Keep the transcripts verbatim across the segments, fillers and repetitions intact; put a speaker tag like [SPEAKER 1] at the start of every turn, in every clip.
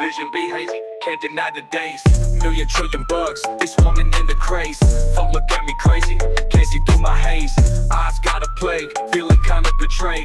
[SPEAKER 1] vision be hazy, can't deny the days. Million trillion bugs, they swarming in the craze. Folk look at me crazy, can't see through my haze. Eyes got a plague, feeling kinda betrayed.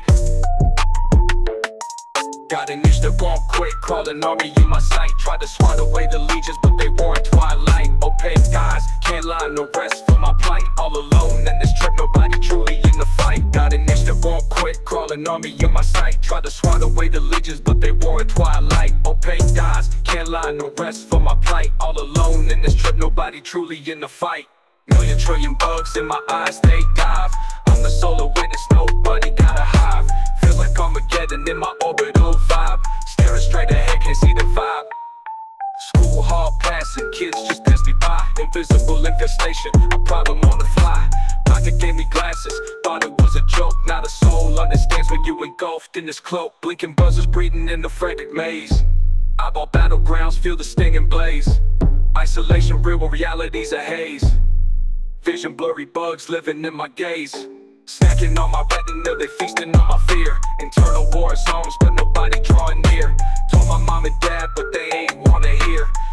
[SPEAKER 1] Got an itch that won't quit, crawling army in my sight. Tried to swat away the legions, but they wore in twilight. Opaque guys, can't lie, no rest for my plight. All alone in this trip, nobody truly in the fight. Got an itch that won't quit, crawling army in my sight. Tried to swat away the legions, but they wore in twilight. Opaque guys, can't lie, no rest for my plight. All alone in this trip, nobody truly in the fight. Million trillion bugs in my eyes, they dive. I'm the solar witness, nobody got a hive. Feel like Armageddon in my orbital vibe. Staring straight ahead, can't see the vibe. School hall passing, kids just pass me by. Invisible infestation, a problem on the fly. Pocket gave me glasses, thought it was a joke. Not a soul understands when you engulfed in this cloak. Blinking buzzers breathing in the frantic maze. Eyeball battlegrounds, feel the sting and blaze. Isolation, real reality's a haze. Vision blurry, bugs living in my gaze. Snacking on my retina, they feasting on my fear. Internal war zones, but nobody drawing near. Told my mom and dad, but they ain't wanna hear.